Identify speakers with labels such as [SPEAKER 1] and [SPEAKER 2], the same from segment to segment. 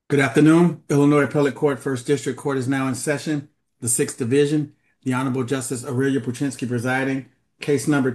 [SPEAKER 1] Good afternoon. Illinois Appellate Court First District Court is now in session. The Sixth Division, the Honorable Justice Aurelia Puchinski presiding. Case number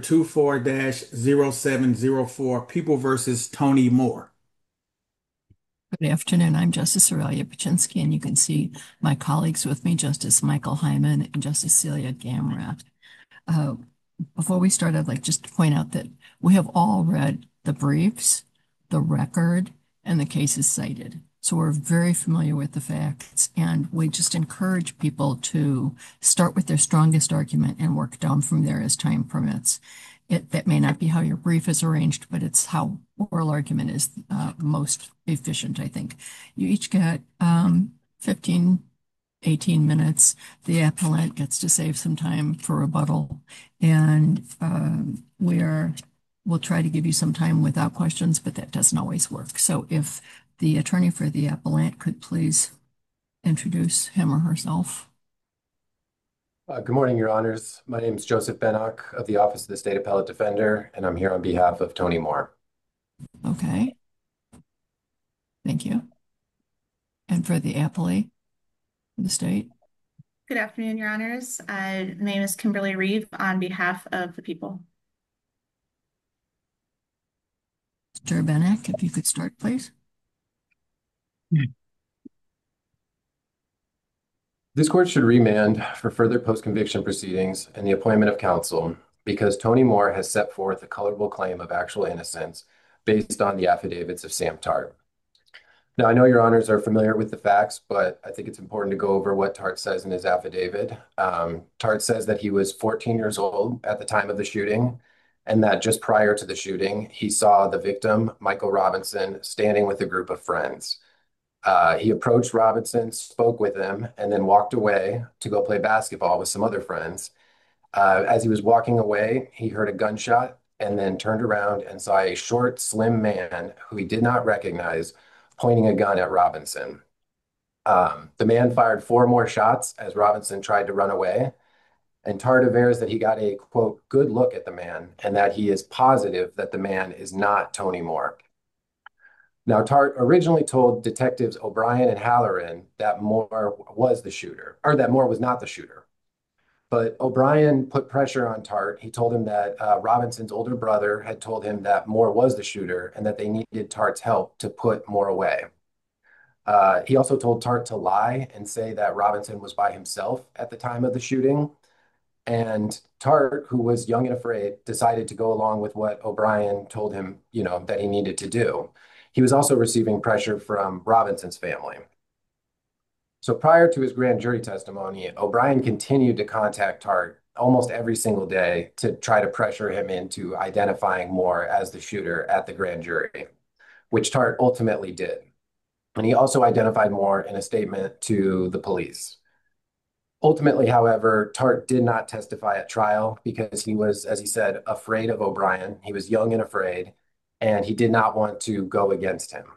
[SPEAKER 1] 24-0704, People versus Tony Moore.
[SPEAKER 2] Good afternoon. I'm Justice Aurelia Paczynski, and you can see my colleagues with me, Justice Michael Hyman and Justice Celia Gamrat. Uh, Before we start, I'd like just to point out that we have all read the briefs, the record, and the cases cited. So we're very familiar with the facts, and we just encourage people to start with their strongest argument and work down from there as time permits. That may not be how your brief is arranged, but it's how oral argument is most efficient, I think. You each get 15, 18 minutes. The appellant gets to save some time for rebuttal, and we'll try to give you some time without questions, but that doesn't always work. So if the attorney for the appellant could please introduce him or herself.
[SPEAKER 3] Good morning, Your Honors. My name is Joseph Bennock of the Office of the State Appellate Defender, and I'm here on behalf of Tony Moore.
[SPEAKER 2] Okay. Thank you. And for the appellee for the state.
[SPEAKER 4] Good afternoon, Your Honors. My name is Kimberly Reeve on behalf of the people.
[SPEAKER 2] Mr. Bennock, if you could start, please.
[SPEAKER 3] This court should remand for further post-conviction proceedings and the appointment of counsel because Tony Moore has set forth a colorable claim of actual innocence based on the affidavits of Sam Tart. Now, I know Your Honors are familiar with the facts, but I think it's important to go over what Tart says in his affidavit. Tart says that he was 14 years old at the time of the shooting, and that just prior to the shooting, he saw the victim, Michael Robinson, standing with a group of friends. He approached Robinson, spoke with him, and then walked away to go play basketball with some other friends. As he was walking away, he heard a gunshot and then turned around and saw a short, slim man who he did not recognize pointing a gun at Robinson. The man fired 4 more shots as Robinson tried to run away, and Tart avers that he got a, quote, good look at the man and that he is positive that the man is not Tony Moore. Now, Tart originally told detectives O'Brien and Halloran that Moore was the shooter, or that Moore was not the shooter. But O'Brien put pressure on Tart. He told him that Robinson's older brother had told him that Moore was the shooter and that they needed Tart's help to put Moore away. He also told Tart to lie and say that Robinson was by himself at the time of the shooting. And Tart, who was young and afraid, decided to go along with what O'Brien told him, that he needed to do. He was also receiving pressure from Robinson's family. So prior to his grand jury testimony, O'Brien continued to contact Tart almost every single day to try to pressure him into identifying Moore as the shooter at the grand jury, which Tart ultimately did. And he also identified Moore in a statement to the police. Ultimately, however, Tart did not testify at trial because he was, as he said, afraid of O'Brien. He was young and afraid, and he did not want to go against him.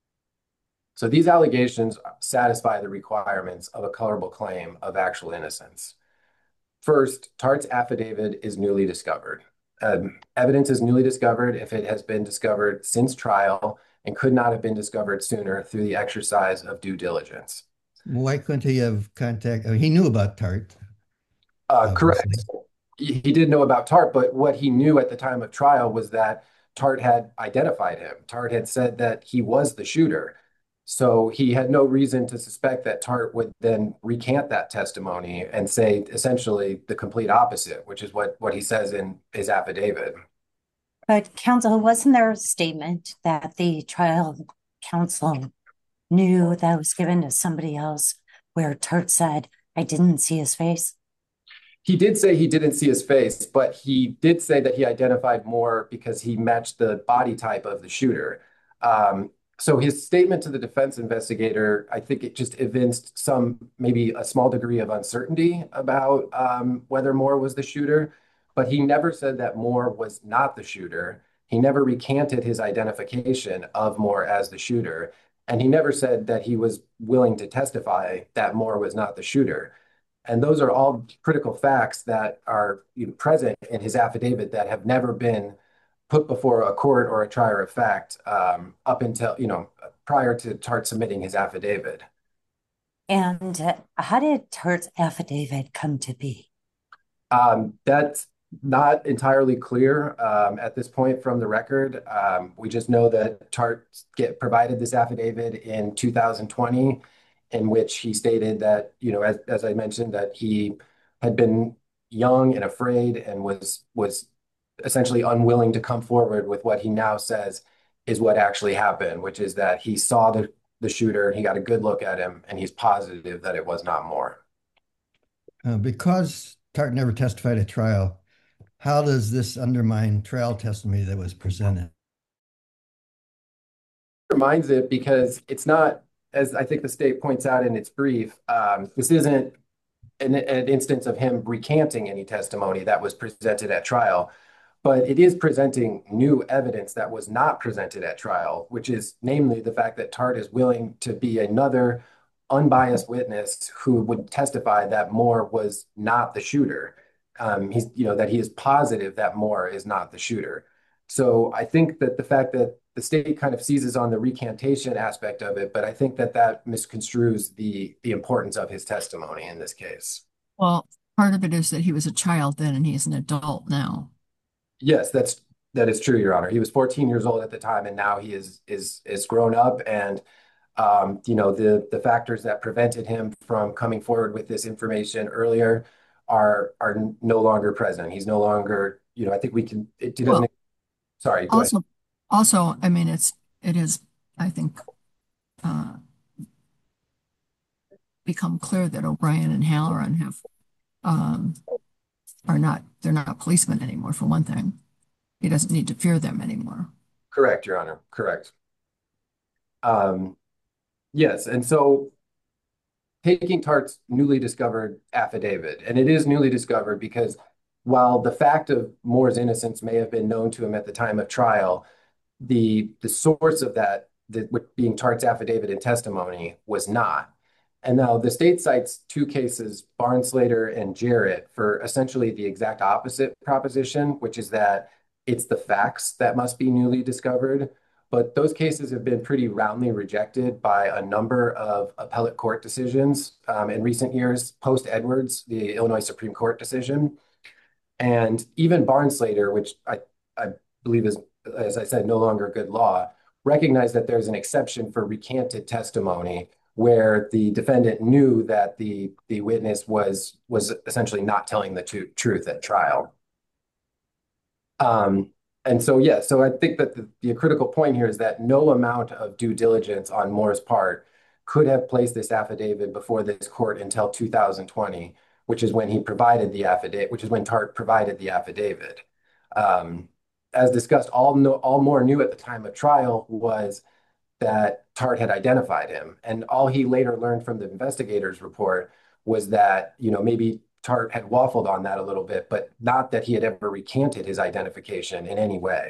[SPEAKER 3] So these allegations satisfy the requirements of a colorable claim of actual innocence. First, Tart's affidavit is newly discovered. Evidence is newly discovered if it has been discovered since trial and could not have been discovered sooner through the exercise of due diligence.
[SPEAKER 5] Why couldn't he have contact? He knew about Tart.
[SPEAKER 3] Correct. He did know about Tart, but what he knew at the time of trial was that Tart had identified him. Tart had said that he was the shooter. So he had no reason to suspect that Tart would then recant that testimony and say essentially the complete opposite, which is what he says in his affidavit.
[SPEAKER 6] But counsel, wasn't there a statement that the trial counsel knew that was given to somebody else where Tart said, I didn't see his face?
[SPEAKER 3] He did say he didn't see his face, but he did say that he identified Moore because he matched the body type of the shooter. So his statement to the defense investigator, I think it just evinced maybe a small degree of uncertainty about whether Moore was the shooter, but he never said that Moore was not the shooter. He never recanted his identification of Moore as the shooter, and he never said that he was willing to testify that Moore was not the shooter. And those are all critical facts that are present in his affidavit that have never been put before a court or a trier of fact up until, prior to Tart submitting his affidavit.
[SPEAKER 6] And how did Tart's affidavit come to be?
[SPEAKER 3] That's not entirely clear at this point from the record. We just know that Tart provided this affidavit in 2020, in which he stated that, as I mentioned, that he had been young and afraid and was essentially unwilling to come forward with what he now says is what actually happened, which is that he saw the shooter, he got a good look at him, and he's positive that it was not Moore.
[SPEAKER 5] Because Tart never testified at trial, how does this undermine trial testimony that was presented?
[SPEAKER 3] Reminds it because it's not, as I think the state points out in its brief, this isn't an instance of him recanting any testimony that was presented at trial, but it is presenting new evidence that was not presented at trial, which is namely the fact that Tart is willing to be another unbiased witness who would testify that Moore was not the shooter. That he is positive that Moore is not the shooter. So I think that the fact that the state kind of seizes on the recantation aspect of it, but I think that misconstrues the importance of his testimony in this case.
[SPEAKER 2] Well, part of it is that he was a child then and he's an adult now.
[SPEAKER 3] Yes, that is true, Your Honor. He was 14 years old at the time, and now he is grown up, and the factors that prevented him from coming forward with this information earlier are no longer present. He's no longer, I think we can. It doesn't.
[SPEAKER 2] Well,
[SPEAKER 3] sorry. Go ahead.
[SPEAKER 2] Also, I mean, it is, I think, become clear that O'Brien and Halloran they're not policemen anymore, for one thing. He doesn't need to fear them anymore.
[SPEAKER 3] Correct, Your Honor. Correct. Yes, and so taking Tart's newly discovered affidavit, and it is newly discovered because while the fact of Moore's innocence may have been known to him at the time of trial, the source of that, being Tart's affidavit and testimony, was not. And now the state cites two cases, Barnslater and Jarrett, for essentially the exact opposite proposition, which is that it's the facts that must be newly discovered. But those cases have been pretty roundly rejected by a number of appellate court decisions in recent years, post-Edwards, the Illinois Supreme Court decision. And even Barnslater, which I believe is, as I said, no longer good law, recognized that there's an exception for recanted testimony where the defendant knew that the witness was essentially not telling the truth at trial. And so, yeah, so I think that the critical point here is that no amount of due diligence on Moore's part could have placed this affidavit before this court until 2020, which is when he provided the affidavit, which is when Tart provided the affidavit. As discussed, all Moore knew at the time of trial was that Tart had identified him. And all he later learned from the investigator's report was that, maybe Tart had waffled on that a little bit, but not that he had ever recanted his identification in any way.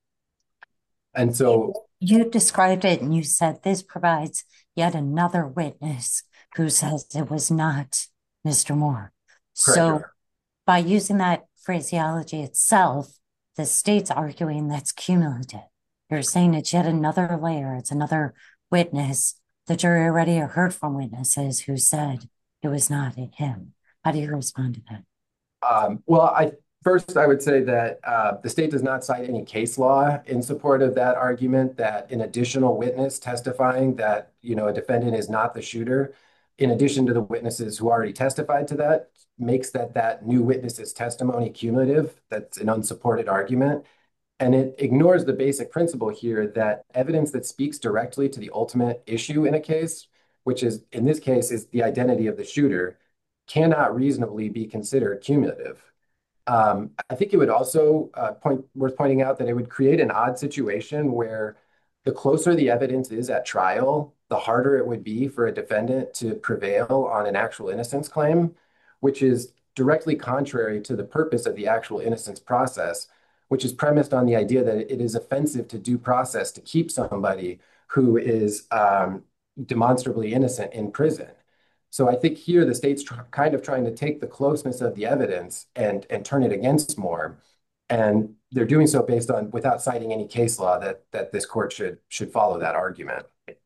[SPEAKER 3] And so
[SPEAKER 6] you described it and you said this provides yet another witness who says it was not Mr. Moore. So by using that phraseology itself, the state's arguing that's cumulative. You're saying it's yet another layer. It's another witness. The jury already heard from witnesses who said it was not him. How do you respond to that?
[SPEAKER 3] Well, first, I would say that the state does not cite any case law in support of that argument that an additional witness testifying that, a defendant is not the shooter, in addition to the witnesses who already testified to that, makes that new witness's testimony cumulative. That's an unsupported argument. And it ignores the basic principle here that evidence that speaks directly to the ultimate issue in a case, which is, in this case, is the identity of the shooter, cannot reasonably be considered cumulative. I think it would also worth pointing out that it would create an odd situation where the closer the evidence is at trial, the harder it would be for a defendant to prevail on an actual innocence claim, which is directly contrary to the purpose of the actual innocence process, which is premised on the idea that it is offensive to due process to keep somebody who is demonstrably innocent in prison. So I think here the state's kind of trying to take the closeness of the evidence and turn it against Moore. And they're doing so based on, without citing any case law that this court should follow that argument.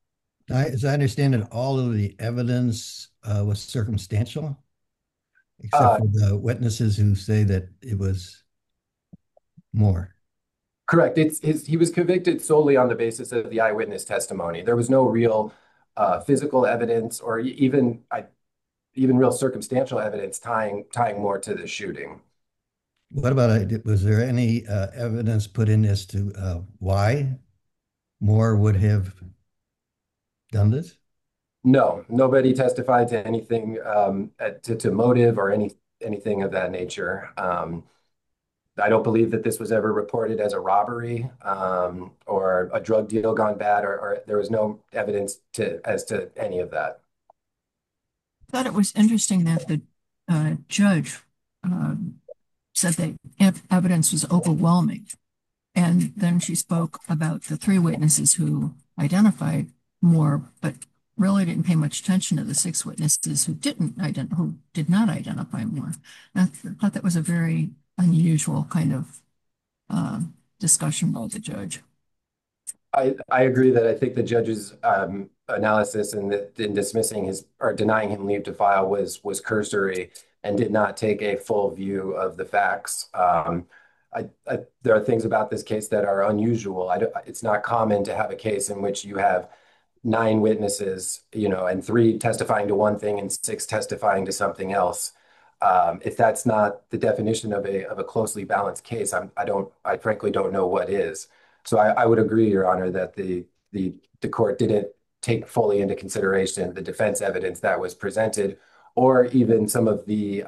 [SPEAKER 5] As I understand it, all of the evidence was circumstantial, except
[SPEAKER 3] Uh,
[SPEAKER 5] for the witnesses who say that it was more.
[SPEAKER 3] Correct. He was convicted solely on the basis of the eyewitness testimony. There was no real physical evidence or even real circumstantial evidence tying more to the shooting.
[SPEAKER 5] What about, was there any evidence put in as to why Moore would have done this?
[SPEAKER 3] No, nobody testified to anything to motive or anything of that nature. I don't believe that this was ever reported as a robbery or a drug deal gone bad, or there was no evidence as to any of that.
[SPEAKER 2] I thought it was interesting that the judge said that evidence was overwhelming. And then she spoke about the three witnesses who identified Moore, but really didn't pay much attention to the six witnesses who did not identify Moore. And I thought that was a very unusual kind of discussion by the judge.
[SPEAKER 3] I agree that I think the judge's analysis in dismissing his or denying him leave to file was cursory and did not take a full view of the facts. There are things about this case that are unusual. It's not common to have a case in which you have 9 witnesses, and 3 testifying to one thing and 6 testifying to something else. If that's not the definition of a closely balanced case, I frankly don't know what is. So I would agree, Your Honor, that the court didn't take fully into consideration the defense evidence that was presented, or even some of the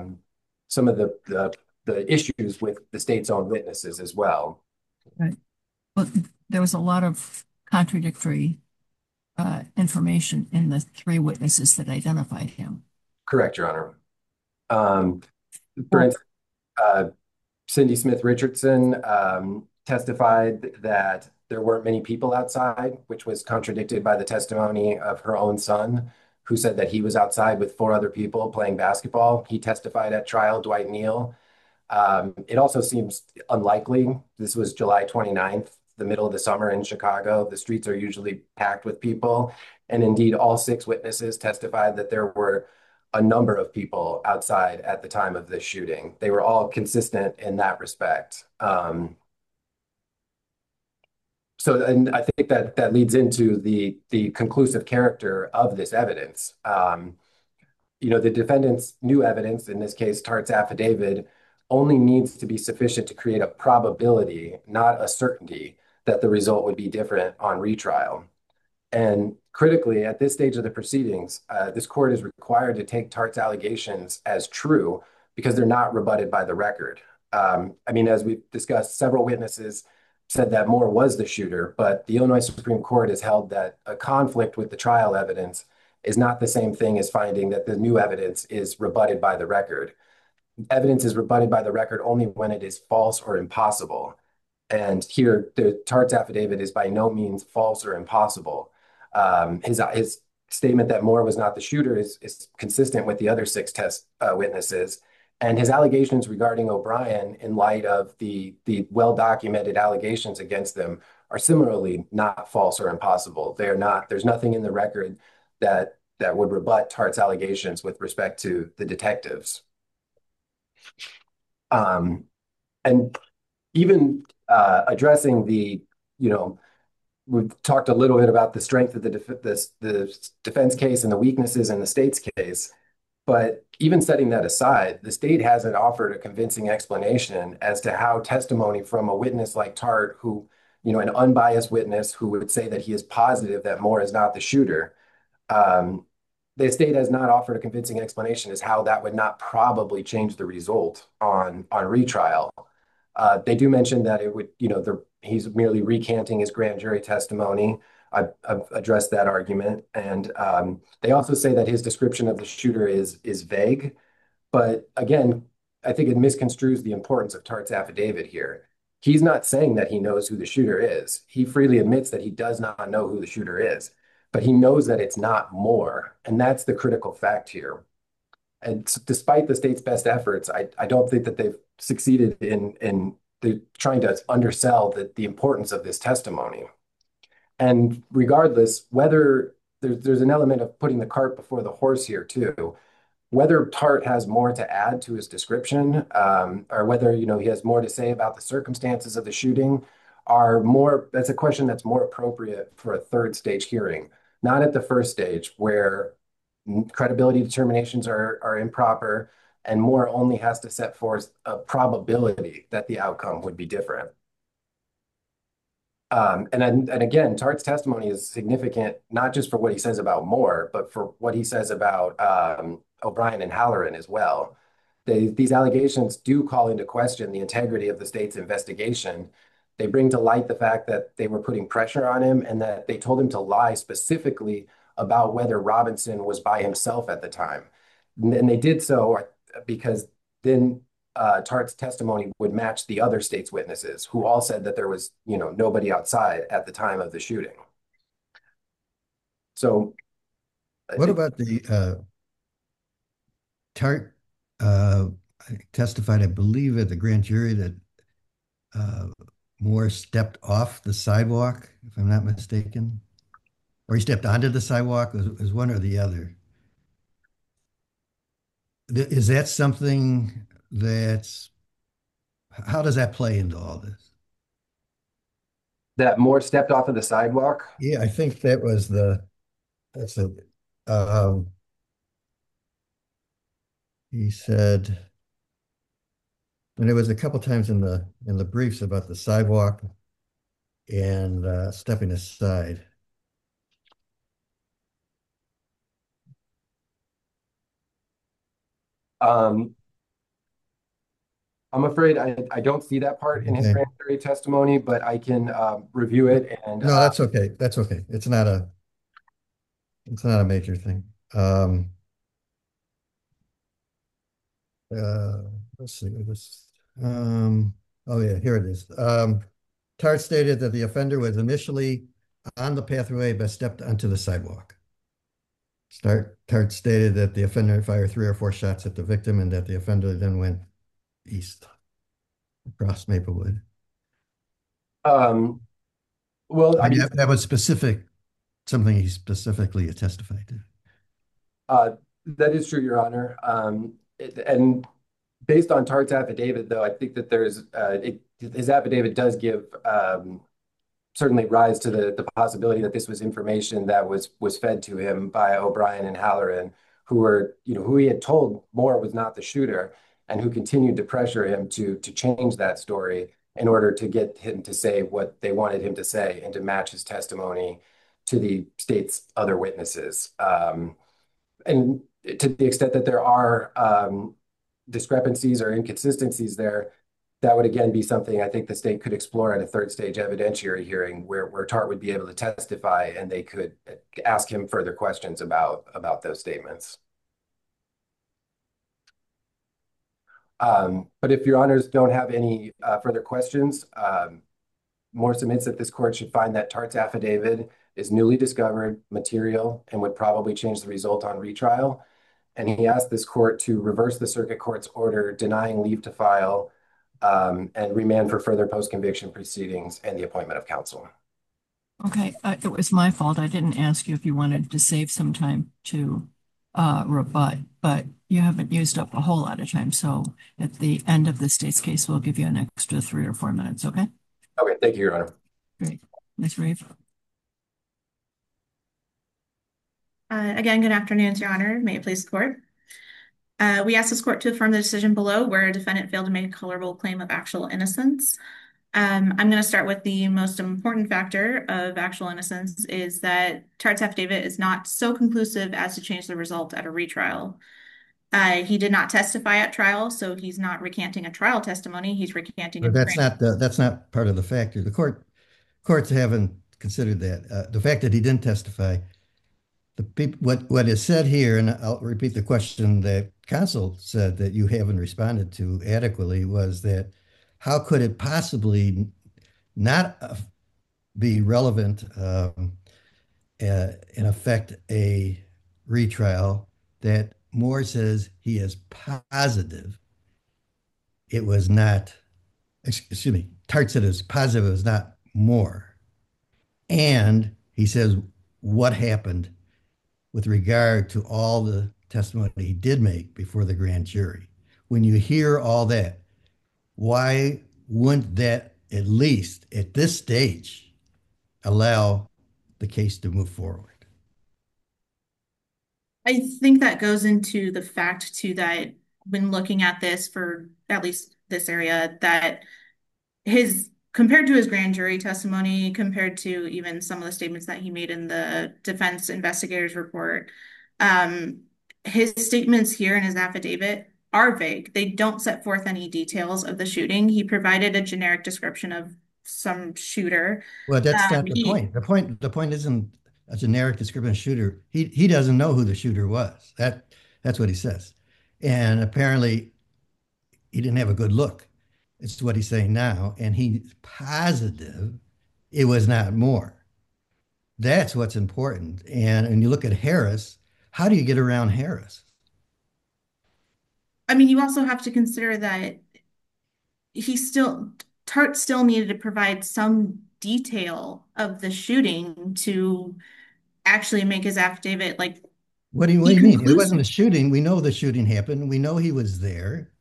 [SPEAKER 3] issues with the state's own witnesses as well.
[SPEAKER 2] Right. Well, there was a lot of contradictory information in the 3 witnesses that identified him.
[SPEAKER 3] Correct, Your Honor. For instance, Cindy Smith Richardson testified that there weren't many people outside, which was contradicted by the testimony of her own son, who said that he was outside with 4 other people playing basketball. He testified at trial, Dwight Neal. It also seems unlikely. This was July 29th, the middle of the summer in Chicago. The streets are usually packed with people. And indeed, all 6 witnesses testified that there were a number of people outside at the time of this shooting. They were all consistent in that respect. And I think that leads into the conclusive character of this evidence. The defendant's new evidence, in this case, Tartt's affidavit, only needs to be sufficient to create a probability, not a certainty, that the result would be different on retrial. And critically, at this stage of the proceedings, this court is required to take Tartt's allegations as true because they're not rebutted by the record. As we've discussed, several witnesses said that Moore was the shooter, but the Illinois Supreme Court has held that a conflict with the trial evidence is not the same thing as finding that the new evidence is rebutted by the record. Evidence is rebutted by the record only when it is false or impossible. And here, Tartt's affidavit is by no means false or impossible. His statement that Moore was not the shooter is consistent with the other 6 witnesses. And his allegations regarding O'Brien, in light of the well-documented allegations against them, are similarly not false or impossible. There's nothing in the record that would rebut Tartt's allegations with respect to the detectives. And even addressing we've talked a little bit about the strength of the defense case and the weaknesses in the state's case. But even setting that aside, the state hasn't offered a convincing explanation as to how testimony from a witness like Tartt, who, an unbiased witness who would say that he is positive that Moore is not the shooter, the state has not offered a convincing explanation as how that would not probably change the result on retrial. They do mention that it would, he's merely recanting his grand jury testimony. I've addressed that argument. And they also say that his description of the shooter is vague. But again, I think it misconstrues the importance of Tartt's affidavit here. He's not saying that he knows who the shooter is. He freely admits that he does not know who the shooter is, but he knows that it's not Moore. And that's the critical fact here. And despite the state's best efforts, I don't think that they've succeeded in trying to undersell the importance of this testimony. And regardless, whether there's an element of putting the cart before the horse here too, whether Tart has more to add to his description, or whether, he has more to say about the circumstances of the shooting that's a question that's more appropriate for a third stage hearing, not at the first stage where credibility determinations are improper and Moore only has to set forth a probability that the outcome would be different. And again, Tart's testimony is significant, not just for what he says about Moore, but for what he says about O'Brien and Halloran as well. These allegations do call into question the integrity of the state's investigation. They bring to light the fact that they were putting pressure on him and that they told him to lie specifically about whether Robinson was by himself at the time. And they did so because then Tart's testimony would match the other state's witnesses who all said that there was, nobody outside at the time of the shooting. So
[SPEAKER 5] What about the Tart testified, I believe, at the grand jury that Moore stepped off the sidewalk, if I'm not mistaken, or he stepped onto the sidewalk, it was one or the other. Is that something how does that play into all this?
[SPEAKER 3] That Moore stepped off of the sidewalk?
[SPEAKER 5] Yeah, I think that's he said, and it was a couple times in the briefs about the sidewalk and stepping aside.
[SPEAKER 3] I'm afraid I don't see that part in his grand jury testimony, but I can review it and
[SPEAKER 5] no, that's okay. That's okay. It's not a major thing. Let's see this. Oh yeah, here it is. Tart stated that the offender was initially on the pathway but stepped onto the sidewalk. Tart stated that the offender fired 3 or 4 shots at the victim and that the offender then went east across Maplewood.
[SPEAKER 3] Well,
[SPEAKER 5] that was something he specifically testified
[SPEAKER 3] to. That is true, Your Honor. And based on Tart's affidavit, though, I think that his affidavit does give certainly rise to the possibility that this was information that was fed to him by O'Brien and Halloran, who he had told Moore was not the shooter, and who continued to pressure him to change that story in order to get him to say what they wanted him to say and to match his testimony to the state's other witnesses. And to the extent that there are discrepancies or inconsistencies there, that would again be something I think the state could explore at a third stage evidentiary hearing where Tart would be able to testify and they could ask him further questions about those statements. But if Your Honors don't have any further questions, Moore submits that this court should find that Tart's affidavit is newly discovered material and would probably change the result on retrial. And he asked this court to reverse the circuit court's order denying leave to file and remand for further post-conviction proceedings and the appointment of counsel.
[SPEAKER 2] Okay, it was my fault. I didn't ask you if you wanted to save some time to rebut, but you haven't used up a whole lot of time. So at the end of the state's case, we'll give you an extra 3 or 4 minutes, okay?
[SPEAKER 3] Okay, thank you, Your Honor.
[SPEAKER 2] Great. Ms. Reeve.
[SPEAKER 4] Again, good afternoon, Your Honor. May it please the court. We ask this court to affirm the decision below where a defendant failed to make a colorable claim of actual innocence. I'm going to start with the most important factor of actual innocence is that Tart's affidavit is not so conclusive as to change the result at a retrial. He did not testify at trial, so he's not recanting a trial testimony. He's recanting.
[SPEAKER 5] But that's not part of the factor. The courts haven't considered that. The fact that he didn't testify. What is said here, and I'll repeat the question that counsel said that you haven't responded to adequately, was that how could it possibly not be relevant and affect a retrial that Moore says he is positive it was not, excuse me, Tart said it was positive it was not Moore. And he says what happened with regard to all the testimony he did make before the grand jury. When you hear all that, why wouldn't that, at least at this stage, allow the case to move forward?
[SPEAKER 4] I think that goes into the fact too that when looking at this for at least this area, that his compared to his grand jury testimony, compared to even some of the statements that he made in the defense investigators report, um, his statements here in his affidavit are vague. They don't set forth any details of the shooting. He provided a generic description of some shooter.
[SPEAKER 5] Well, that's not the
[SPEAKER 4] He
[SPEAKER 5] point. The point isn't a generic description of shooter. He doesn't know who the shooter was. That's what he says. And apparently he didn't have a good look. It's what he's saying now. And he's positive it was not Moore. That's what's important. And you look at Harris, how do you get around Harris?
[SPEAKER 4] I mean, you also have to consider that he still Tart still needed to provide some detail of the shooting to actually make his affidavit like
[SPEAKER 5] What do
[SPEAKER 4] be
[SPEAKER 5] you mean? It wasn't a
[SPEAKER 4] conclusive.
[SPEAKER 5] shooting. We know the shooting happened. We know he was there.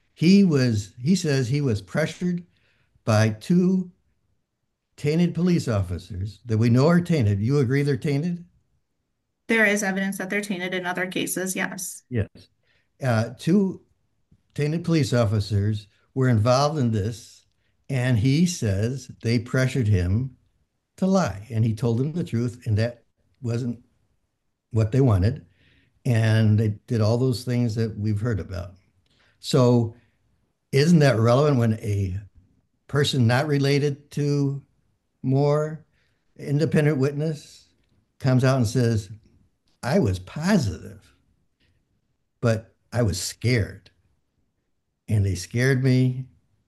[SPEAKER 5] He says he was pressured by two tainted police officers that we know are tainted. You agree they're tainted?
[SPEAKER 4] There is evidence that they're tainted in other cases, yes.
[SPEAKER 5] Yes. Two tainted police officers were involved in this, and he says they pressured him to lie, and he told them the truth, and that wasn't what they wanted, and they did all those things that we've heard about. So, isn't that relevant when a person not related to Moore, independent witness, comes out and says, I was positive, but I was scared, and they scared me,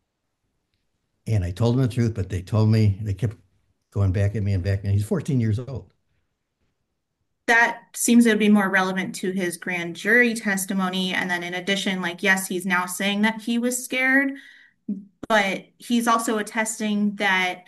[SPEAKER 5] and I told them the truth, but they kept going back at me and back at me. He's 14 years old.
[SPEAKER 4] That seems to be more relevant to his grand jury testimony. And then in addition, like, yes, he's now saying that he was scared, but he's also attesting that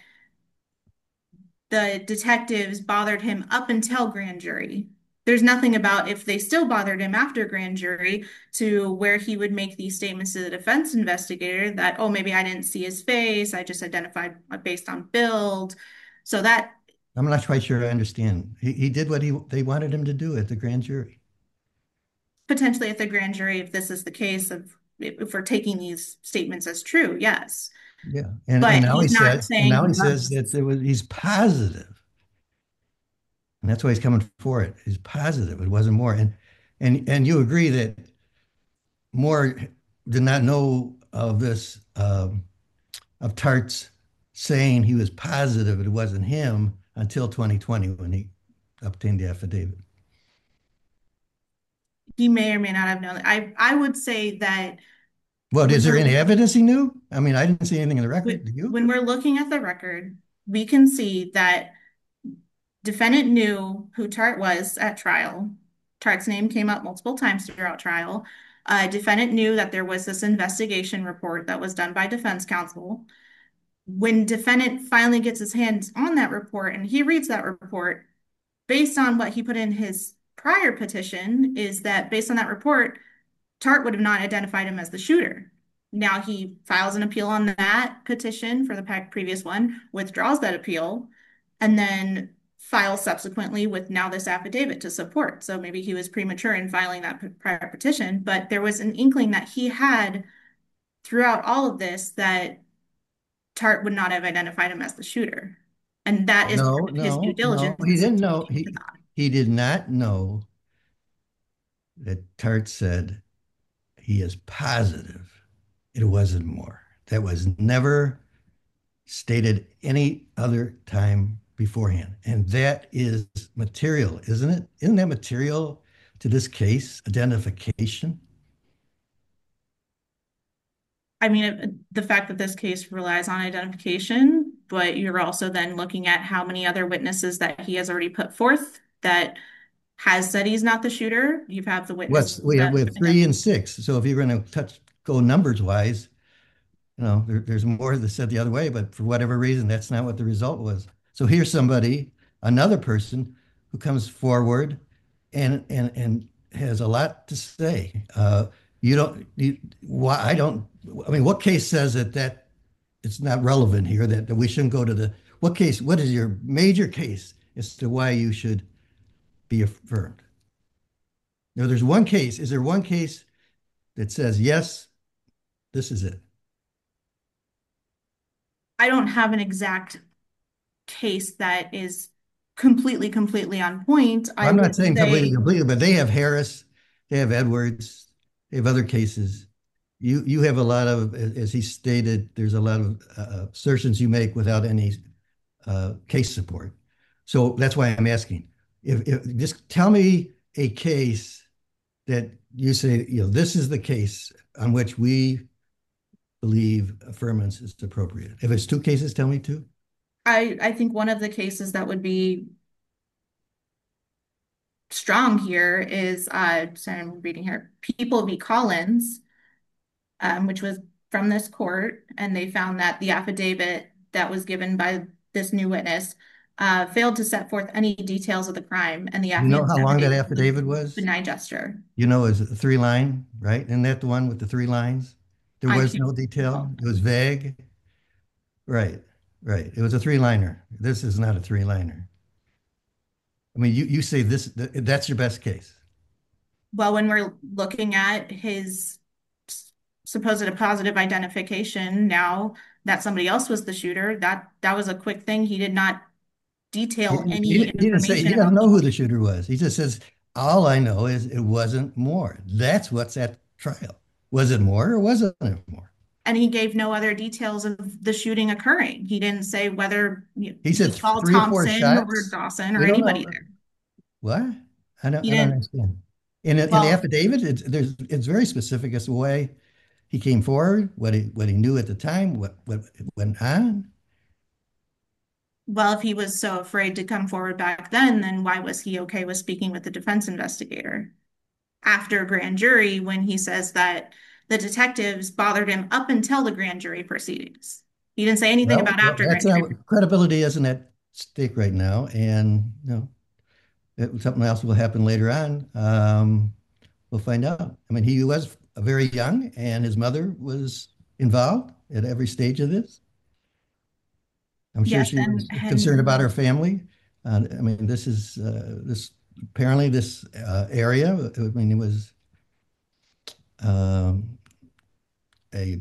[SPEAKER 4] the detectives bothered him up until grand jury. There's nothing about if they still bothered him after grand jury to where he would make these statements to the defense investigator that, oh, maybe I didn't see his face. I just identified based on build. So that
[SPEAKER 5] I'm not quite sure I understand. He did what they wanted him to do at the grand jury.
[SPEAKER 4] potentially at the grand jury, if this is the case of if we're taking these statements as true, yes.
[SPEAKER 5] Yeah. And
[SPEAKER 4] But
[SPEAKER 5] now he
[SPEAKER 4] he's not
[SPEAKER 5] said, and
[SPEAKER 4] saying
[SPEAKER 5] now
[SPEAKER 4] he
[SPEAKER 5] he says
[SPEAKER 4] was.
[SPEAKER 5] that he's positive. And that's why he's coming for it. He's positive. It wasn't Moore. And you agree that Moore did not know of this of Tart's saying he was positive it wasn't him until 2020 when he obtained the affidavit.
[SPEAKER 4] He may or may not have known. I would say that
[SPEAKER 5] Well,
[SPEAKER 4] when
[SPEAKER 5] is there
[SPEAKER 4] we're
[SPEAKER 5] any evidence he knew? I mean, I didn't see anything in the record. Do you?
[SPEAKER 4] when we're looking at the record, we can see that defendant knew who Tart was at trial. Tart's name came up multiple times throughout trial. Defendant knew that there was this investigation report that was done by defense counsel. When defendant finally gets his hands on that report and he reads that report, based on what he put in his prior petition, is that based on that report, Tart would have not identified him as the shooter. Now he files an appeal on that petition for the previous one, withdraws that appeal, and then files subsequently with now this affidavit to support. So maybe he was premature in filing that prior petition, but there was an inkling that he had throughout all of this that Tart would not have identified him as the shooter. And that is
[SPEAKER 5] No,
[SPEAKER 4] part of his due
[SPEAKER 5] no, no.
[SPEAKER 4] diligence
[SPEAKER 5] He
[SPEAKER 4] is
[SPEAKER 5] didn't
[SPEAKER 4] to
[SPEAKER 5] know.
[SPEAKER 4] look into that.
[SPEAKER 5] He did not know that Tart said he is positive it wasn't Moore. That was never stated any other time beforehand. And that is material, isn't it? Isn't that material to this case, identification?
[SPEAKER 4] I mean, the fact that this case relies on identification, but you're also then looking at how many other witnesses that he has already put forth that has said he's not the shooter. You have the witness
[SPEAKER 5] What's we have
[SPEAKER 4] that
[SPEAKER 5] with 3 and 6. So if you're going to go numbers wise, there's more that said the other way, but for whatever reason, that's not what the result was. So here's somebody, another person who comes forward and has a lot to say. You don't, you, why, I don't, I mean, what case says that it's not relevant here, that we shouldn't go to what case, what is your major case as to why you should be affirmed? Now, there's one case. Is there one case that says, yes, this is it?
[SPEAKER 4] I don't have an exact case that is completely on point. I
[SPEAKER 5] I'm not
[SPEAKER 4] would
[SPEAKER 5] saying
[SPEAKER 4] say,
[SPEAKER 5] completely, but they have Harris, they have Edwards, they have other cases. You have a lot of, as he stated, there's a lot of assertions you make without any case support. So that's why I'm asking. If just tell me a case that you say, this is the case on which we believe affirmance is appropriate. If it's two cases, tell me two.
[SPEAKER 4] I think one of the cases that would be strong here is, sorry, I'm reading here, People v. Collins, which was from this court, and they found that the affidavit that was given by this new witness failed to set forth any details of the crime, and the
[SPEAKER 5] You know how long that affidavit
[SPEAKER 4] was
[SPEAKER 5] was?
[SPEAKER 4] benign gesture.
[SPEAKER 5] You know, it's a 3-line, right? Isn't that the one with the 3 lines? There
[SPEAKER 4] I
[SPEAKER 5] was
[SPEAKER 4] can't
[SPEAKER 5] no detail.
[SPEAKER 4] recall.
[SPEAKER 5] It was vague. Right, right. It was a 3-liner. This is not a 3-liner. I mean, you say that's your best case.
[SPEAKER 4] Well, when we're looking at his supposed positive identification now that somebody else was the shooter, that was a quick thing. He did not detail any
[SPEAKER 5] He didn't say, he
[SPEAKER 4] information
[SPEAKER 5] doesn't
[SPEAKER 4] about
[SPEAKER 5] know who the shooter was. He just says, all I know is it wasn't Moore. That's what's at trial. Was it Moore or wasn't it Moore?
[SPEAKER 4] and he gave no other details of the shooting occurring. He didn't say whether
[SPEAKER 5] He said
[SPEAKER 4] saw
[SPEAKER 5] 3 or 4
[SPEAKER 4] Thompson or
[SPEAKER 5] shots.
[SPEAKER 4] Dawson or
[SPEAKER 5] We don't know.
[SPEAKER 4] anybody there.
[SPEAKER 5] What? I
[SPEAKER 4] He
[SPEAKER 5] don't
[SPEAKER 4] didn't.
[SPEAKER 5] understand. In the
[SPEAKER 4] Well,
[SPEAKER 5] affidavit, it's very specific as to why he came forward, what he knew at the time, what went on.
[SPEAKER 4] well, if he was so afraid to come forward back then why was he okay with speaking with the defense investigator after grand jury when he says that the detectives bothered him up until the grand jury proceedings? He didn't say anything
[SPEAKER 5] Well,
[SPEAKER 4] about after
[SPEAKER 5] that's
[SPEAKER 4] grand jury.
[SPEAKER 5] credibility isn't at stake right now, and something else will happen later on. We'll find out. I mean, he was very young, and his mother was involved at every stage of this. I'm sure
[SPEAKER 4] Yes,
[SPEAKER 5] she was concerned about her family. I mean, this is apparently this area. I mean, it was a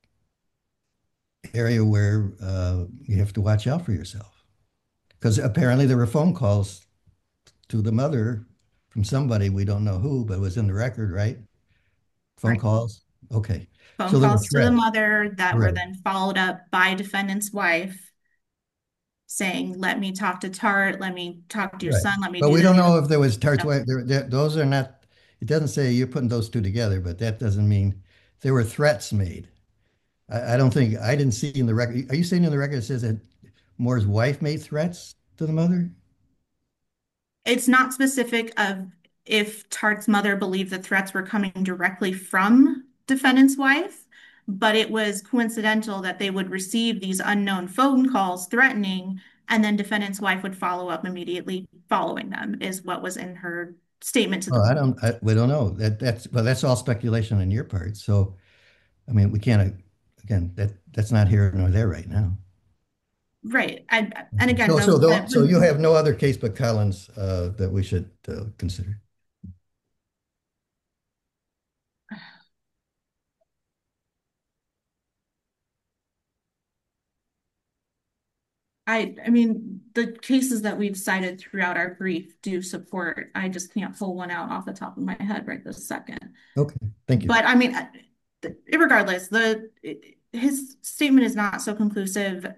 [SPEAKER 5] area where you have to watch out for yourself, because apparently there were phone calls to the mother from somebody, we don't know who, but it was in the record, right? Phone
[SPEAKER 4] Right.
[SPEAKER 5] calls. Okay.
[SPEAKER 4] Phone
[SPEAKER 5] So there were
[SPEAKER 4] calls to the
[SPEAKER 5] threats.
[SPEAKER 4] mother that were
[SPEAKER 5] Right.
[SPEAKER 4] then followed up by defendant's wife saying, let me talk to Tart, let me talk to your
[SPEAKER 5] Right.
[SPEAKER 4] son, let me
[SPEAKER 5] But
[SPEAKER 4] do
[SPEAKER 5] we
[SPEAKER 4] this.
[SPEAKER 5] don't know if there was Tart's
[SPEAKER 4] No.
[SPEAKER 5] wife. Those are not, it doesn't say you're putting those two together, but that doesn't mean there were threats made. I don't think, I didn't see in the record. Are you saying in the record it says that Moore's wife made threats to the mother?
[SPEAKER 4] It's not specific of if Tart's mother believed the threats were coming directly from defendant's wife, but it was coincidental that they would receive these unknown phone calls threatening, and then defendant's wife would follow up immediately following them, is what was in her statement to the
[SPEAKER 5] Oh, we don't know. That's all speculation on your part. So, I mean, we can't, again, that's not here nor there right now.
[SPEAKER 4] right. And again,
[SPEAKER 5] So you have no other case but Collins that we should consider.
[SPEAKER 4] I mean, the cases that we've cited throughout our brief do support. I just can't pull one out off the top of my head right this second.
[SPEAKER 5] Okay, thank you.
[SPEAKER 4] But I mean, regardless, his statement is not so conclusive.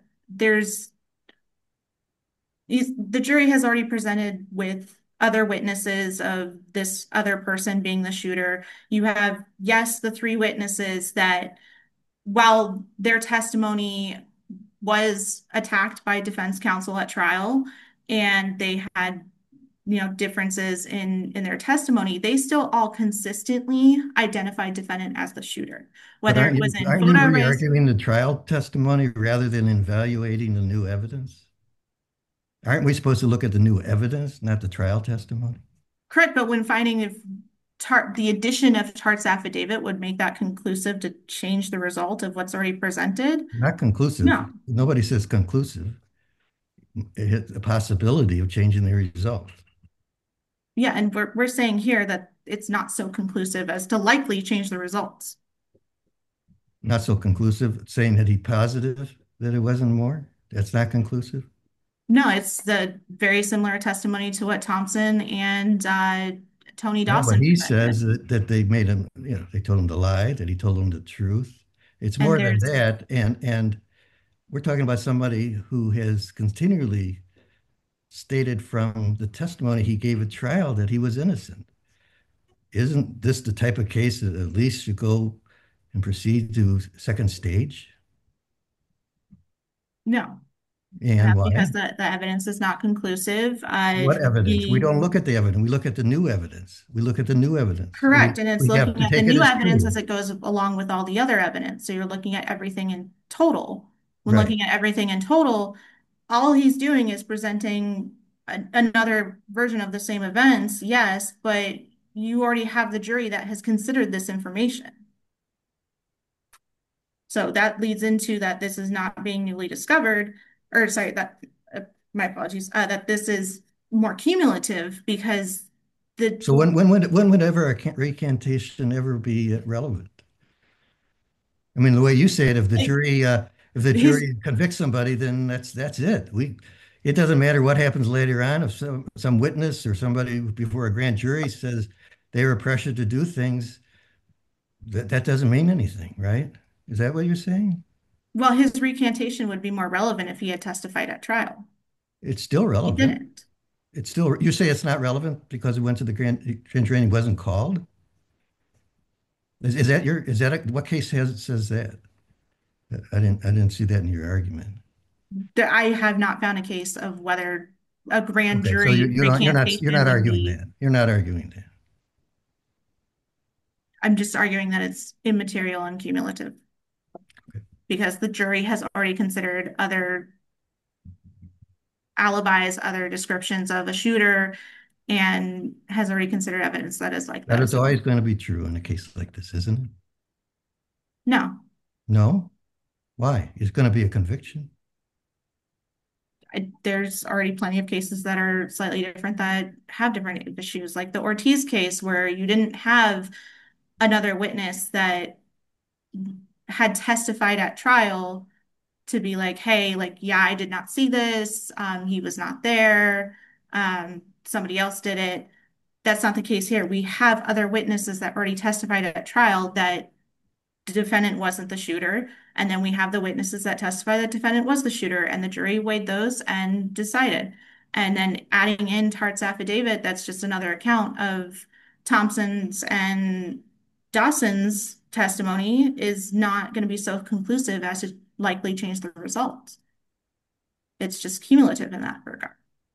[SPEAKER 4] The jury has already presented with other witnesses of this other person being the shooter. You have, yes, the 3 witnesses that, while their testimony was attacked by defense counsel at trial, and they had differences in their testimony, they still all consistently identified defendant as the shooter,
[SPEAKER 5] But
[SPEAKER 4] whether it was in
[SPEAKER 5] aren't you
[SPEAKER 4] photo arrays.
[SPEAKER 5] re-arguing the trial testimony rather than evaluating the new evidence? Aren't we supposed to look at the new evidence, not the trial testimony?
[SPEAKER 4] Correct, but when finding if the addition of Tart's affidavit would make that conclusive to change the result of what's already presented?
[SPEAKER 5] Not conclusive.
[SPEAKER 4] No.
[SPEAKER 5] Nobody says conclusive. It's a possibility of changing the result.
[SPEAKER 4] Yeah, and we're saying here that it's not so conclusive as to likely change the results.
[SPEAKER 5] Not so conclusive, saying that he positive that it wasn't Moore? That's not conclusive?
[SPEAKER 4] No, it's the very similar testimony to what Thompson and Tony
[SPEAKER 5] No,
[SPEAKER 4] Dawson
[SPEAKER 5] but he
[SPEAKER 4] presented.
[SPEAKER 5] says that they made him, they told him to lie, that he told them the truth. It's
[SPEAKER 4] And
[SPEAKER 5] more than
[SPEAKER 4] there's
[SPEAKER 5] that. And we're talking about somebody who has continually stated from the testimony he gave at trial that he was innocent. Isn't this the type of case that at least should go and proceed to second stage?
[SPEAKER 4] no.
[SPEAKER 5] And
[SPEAKER 4] That's
[SPEAKER 5] why?
[SPEAKER 4] because the evidence is not conclusive.
[SPEAKER 5] What evidence? We don't look at the evidence. We look at the new evidence. We look at the new evidence.
[SPEAKER 4] Correct, and it's
[SPEAKER 5] We have
[SPEAKER 4] looking
[SPEAKER 5] to
[SPEAKER 4] at the
[SPEAKER 5] take it
[SPEAKER 4] new
[SPEAKER 5] as
[SPEAKER 4] evidence
[SPEAKER 5] true.
[SPEAKER 4] as it goes along with all the other evidence. So you're looking at everything in total. When
[SPEAKER 5] Right.
[SPEAKER 4] looking at everything in total, all he's doing is presenting another version of the same events, yes, but you already have the jury that has considered this information. So that leads into that this is not being newly discovered, or sorry, that my apologies, that this is more cumulative because
[SPEAKER 5] So when would ever a recantation ever be relevant? I mean, the way you say it, if the jury convicts somebody, then that's it. It doesn't matter what happens later on. If some witness or somebody before a grand jury says they were pressured to do things, that doesn't mean anything, right? Is that what you're saying?
[SPEAKER 4] well, his recantation would be more relevant if he had testified at trial.
[SPEAKER 5] It's still
[SPEAKER 4] He
[SPEAKER 5] relevant.
[SPEAKER 4] didn't.
[SPEAKER 5] It's still, you say it's not relevant because it went to the grand jury and he wasn't called? What case says that? I didn't see that in your argument.
[SPEAKER 4] I have not found a case of whether a grand
[SPEAKER 5] Okay, so
[SPEAKER 4] jury
[SPEAKER 5] you're not
[SPEAKER 4] recantation would
[SPEAKER 5] arguing
[SPEAKER 4] be.
[SPEAKER 5] that. You're not arguing that.
[SPEAKER 4] I'm just arguing that it's immaterial and cumulative.
[SPEAKER 5] Okay.
[SPEAKER 4] Because the jury has already considered other alibis, other descriptions of a shooter, and has already considered evidence that is like
[SPEAKER 5] That
[SPEAKER 4] that.
[SPEAKER 5] is always going to be true in a case like this, isn't it?
[SPEAKER 4] No,
[SPEAKER 5] No? Why? It's going to be a conviction.
[SPEAKER 4] there's already plenty of cases that are slightly different that have different issues, like the Ortiz case, where you didn't have another witness that had testified at trial to be like, hey, like, yeah, I did not see this. He was not there. Somebody else did it. That's not the case here. We have other witnesses that already testified at trial that the defendant wasn't the shooter. And then we have the witnesses that testify that defendant was the shooter, and the jury weighed those and decided. And then adding in Tart's affidavit, that's just another account of Thompson's and Dawson's testimony is not going to be so conclusive as to likely change the results. It's just cumulative in that regard.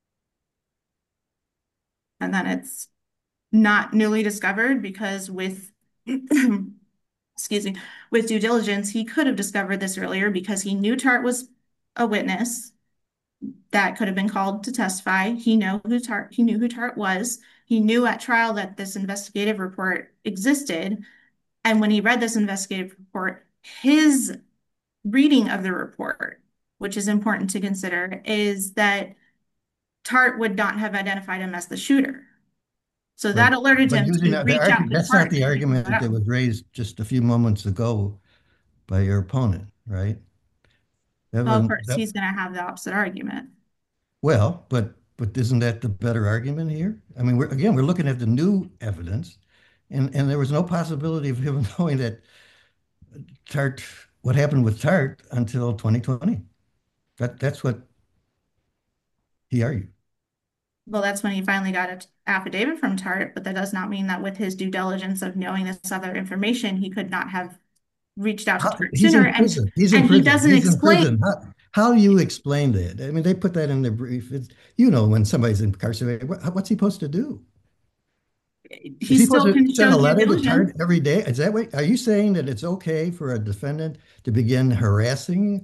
[SPEAKER 4] And then it's not newly discovered because with excuse me, with due diligence, he could have discovered this earlier because he knew Tart was a witness that could have been called to testify. He knew who Tart was. He knew at trial that this investigative report existed. And when he read this investigative report, his reading of the report, which is important to consider, is that Tart would not have identified him as the shooter. So that alerted him to reach out to
[SPEAKER 5] that's
[SPEAKER 4] Tart.
[SPEAKER 5] not the argument that was raised just a few moments ago by your opponent, right?
[SPEAKER 4] Well, of course, he's going to have the opposite argument.
[SPEAKER 5] Well, but isn't that the better argument here? I mean, we're looking at the new evidence, and there was no possibility of him knowing that what happened with Tart until 2020. That's what he argued.
[SPEAKER 4] Well, that's when he finally got an affidavit from Tart, but that does not mean that with his due diligence of knowing this other information, he could not have reached out to Tart sooner.
[SPEAKER 5] He's in prison.
[SPEAKER 4] He doesn't explain.
[SPEAKER 5] How do you explain that? I mean, they put that in the brief. When somebody's incarcerated, what's he supposed to do?
[SPEAKER 4] He still can
[SPEAKER 5] send a
[SPEAKER 4] show
[SPEAKER 5] letter
[SPEAKER 4] due
[SPEAKER 5] to Tart
[SPEAKER 4] diligence.
[SPEAKER 5] every day? Is that what? Are you saying that it's okay for a defendant to begin harassing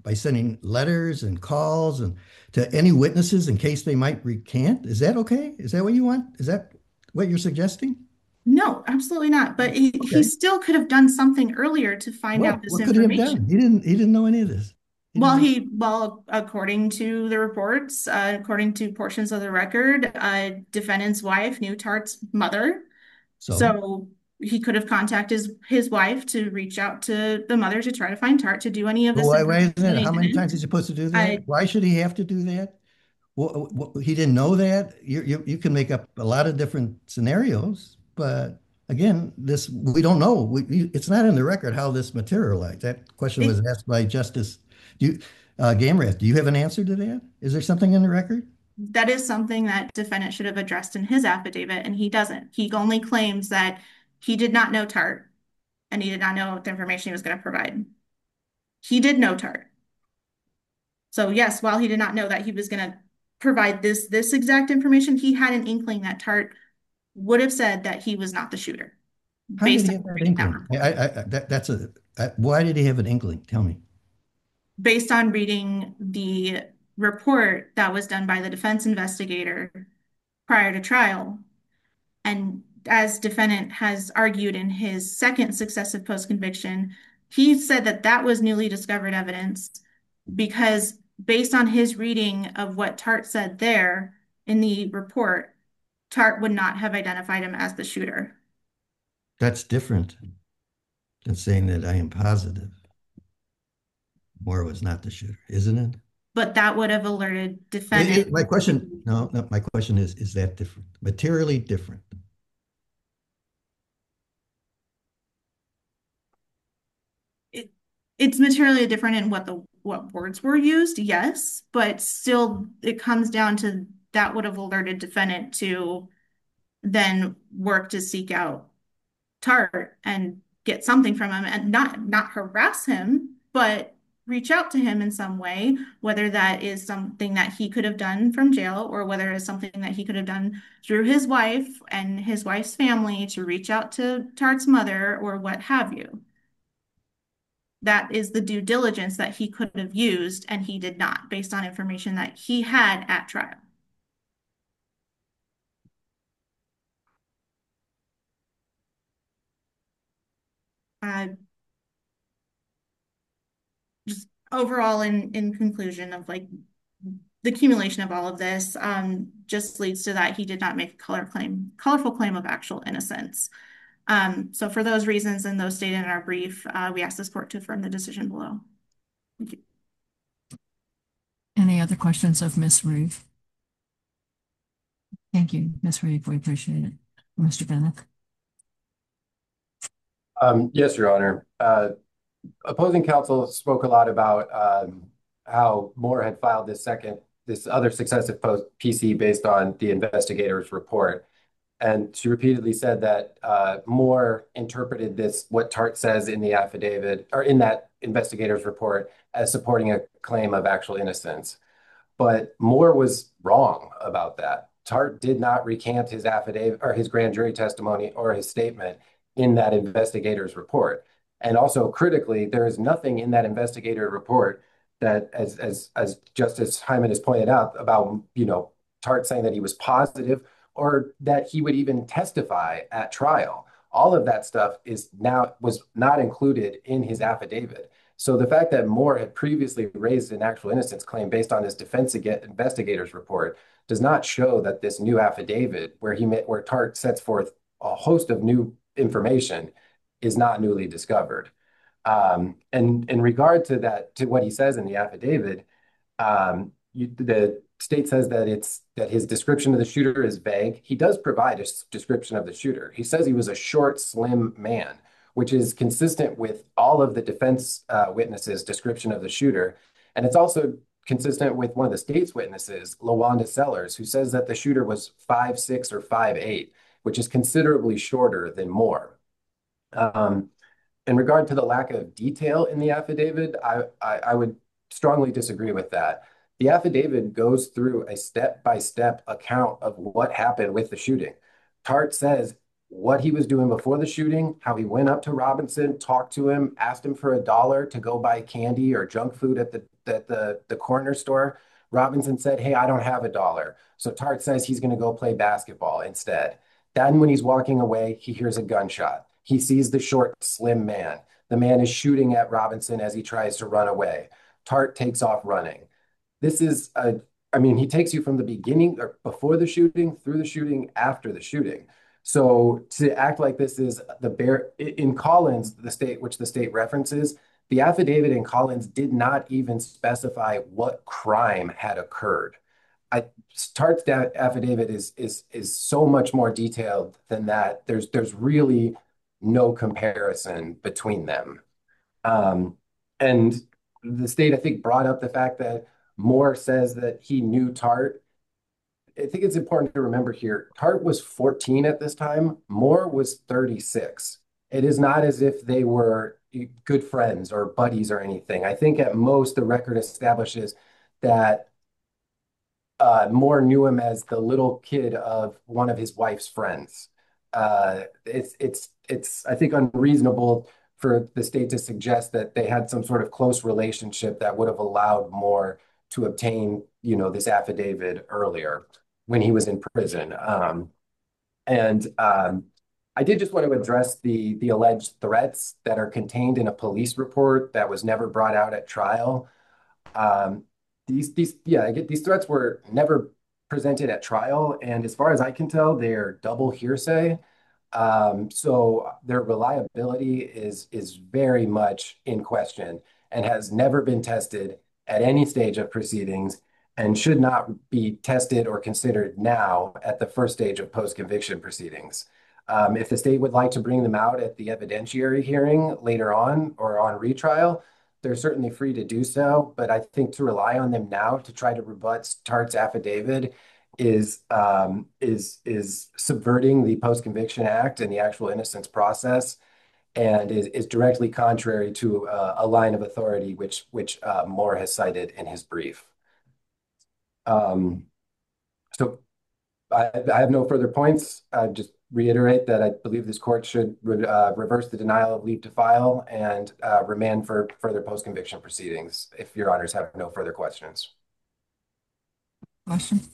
[SPEAKER 5] by sending letters and calls and to any witnesses in case they might recant? Is that okay? Is that what you want? Is that what you're suggesting?
[SPEAKER 4] No, absolutely not. But he
[SPEAKER 5] Okay.
[SPEAKER 4] still could have done something earlier to find out this
[SPEAKER 5] What could he have done?
[SPEAKER 4] information.
[SPEAKER 5] He didn't know any of this.
[SPEAKER 4] According to the reports, according to portions of the record, defendant's wife knew Tart's mother. So he could have contacted his wife to reach out to the mother to try to find Tart to do any of this.
[SPEAKER 5] Why isn't
[SPEAKER 4] information
[SPEAKER 5] it?
[SPEAKER 4] he
[SPEAKER 5] How many
[SPEAKER 4] didn't.
[SPEAKER 5] times is he supposed to do that? Why should he have to do that? Well, he didn't know that. You can make up a lot of different scenarios, but again, we don't know. It's not in the record how this materialized. That question was asked by Justice Gamrat. Do you have an answer to that? Is there something in the record?
[SPEAKER 4] That is something that defendant should have addressed in his affidavit, and he doesn't. He only claims that he did not know Tart, and he did not know the information he was going to provide. He did know Tart. So yes, while he did not know that he was going to provide this exact information, he had an inkling that Tart would have said that he was not the shooter.
[SPEAKER 5] How did he have that inkling? Why did he have an inkling? Tell me.
[SPEAKER 4] Based on reading the report that was done by the defense investigator prior to trial, and as defendant has argued in his second successive post-conviction, he said that that was newly discovered evidence because based on his reading of what Tart said there in the report, Tart would not have identified him as the shooter.
[SPEAKER 5] That's different than saying that I am positive Moore was not the shooter, isn't it?
[SPEAKER 4] But that would have alerted defendant.
[SPEAKER 5] My question is that different? Materially different?
[SPEAKER 4] It's materially different in what words were used, yes, but still it comes down to that would have alerted defendant to then work to seek out Tart and get something from him and not harass him, but reach out to him in some way, whether that is something that he could have done from jail or whether it's something that he could have done through his wife and his wife's family to reach out to Tart's mother or what have you. That is the due diligence that he could have used, and he did not, based on information that he had at trial. Just overall, in conclusion of like the accumulation of all of this, just leads to that he did not make a colorful claim of actual innocence. So for those reasons and those stated in our brief, we ask this court to affirm the decision below. Thank you.
[SPEAKER 2] Any other questions of Ms. Reeve? Thank you, Ms. Reeve. We appreciate it. Mr. Bennett.
[SPEAKER 3] Yes, Your Honor. Opposing counsel spoke a lot about how Moore had filed this other successive post PC based on the investigator's report. And she repeatedly said that Moore interpreted what Tart says in the affidavit or in that investigator's report as supporting a claim of actual innocence. But Moore was wrong about that. Tart did not recant his affidavit or his grand jury testimony or his statement in that investigator's report. And also critically, there is nothing in that investigator report that, as Justice Hyman has pointed out, about Tart saying that he was positive or that he would even testify at trial. All of that stuff was not included in his affidavit. So the fact that Moore had previously raised an actual innocence claim based on his defense investigator's report does not show that this new affidavit, where Tart sets forth a host of new information, is not newly discovered. And in regard to what he says in the affidavit, the state says that his description of the shooter is vague. He does provide a description of the shooter. He says he was a short, slim man, which is consistent with all of the defense witnesses' description of the shooter. And it's also consistent with one of the state's witnesses, LaWanda Sellers, who says that the shooter was 5'6" or 5'8", which is considerably shorter than Moore. In regard to the lack of detail in the affidavit, I would strongly disagree with that. The affidavit goes through a step-by-step account of what happened with the shooting. Tart says what he was doing before the shooting, how he went up to Robinson, talked to him, asked him for $1 to go buy candy or junk food at the corner store. Robinson said, "Hey, I don't have $1." So Tart says he's going to go play basketball instead. Then when he's walking away, he hears a gunshot. He sees the short, slim man. The man is shooting at Robinson as he tries to run away. Tart takes off running. This is I mean, he takes you from the beginning or before the shooting, through the shooting, after the shooting. So to act like this is in Collins, the state, which the state references, the affidavit in Collins did not even specify what crime had occurred. Tart's affidavit is so much more detailed than that. There's really no comparison between them. And the state, I think, brought up the fact that Moore says that he knew Tart. I think it's important to remember here, Tart was 14 at this time. Moore was 36. It is not as if they were good friends or buddies or anything. I think at most the record establishes that Moore knew him as the little kid of one of his wife's friends. It's I think unreasonable for the state to suggest that they had some sort of close relationship that would have allowed Moore to obtain, this affidavit earlier when he was in prison. I did just want to address the alleged threats that are contained in a police report that was never brought out at trial. These threats were never presented at trial, and as far as I can tell, they're double hearsay. So their reliability is very much in question and has never been tested at any stage of proceedings and should not be tested or considered now at the first stage of post-conviction proceedings. If the state would like to bring them out at the evidentiary hearing later on or on retrial, they're certainly free to do so, but I think to rely on them now to try to rebut Tart's affidavit is subverting the Post-Conviction Act and the actual innocence process, and is directly contrary to a line of authority which Moore has cited in his brief. So I have no further points. I just reiterate that I believe this court should reverse the denial of leave to file and remand for further post-conviction proceedings if your honors have no further questions.
[SPEAKER 2] Question?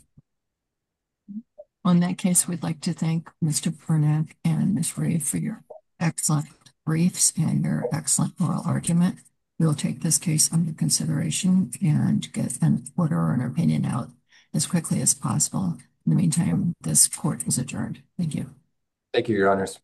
[SPEAKER 2] On that case, we'd like to thank Mr. Burnett and Ms. Ray for your excellent briefs and your excellent oral argument. We'll take this case under consideration and get an order or an opinion out as quickly as possible. In the meantime, this court is adjourned. Thank you.
[SPEAKER 3] Thank you, your honors.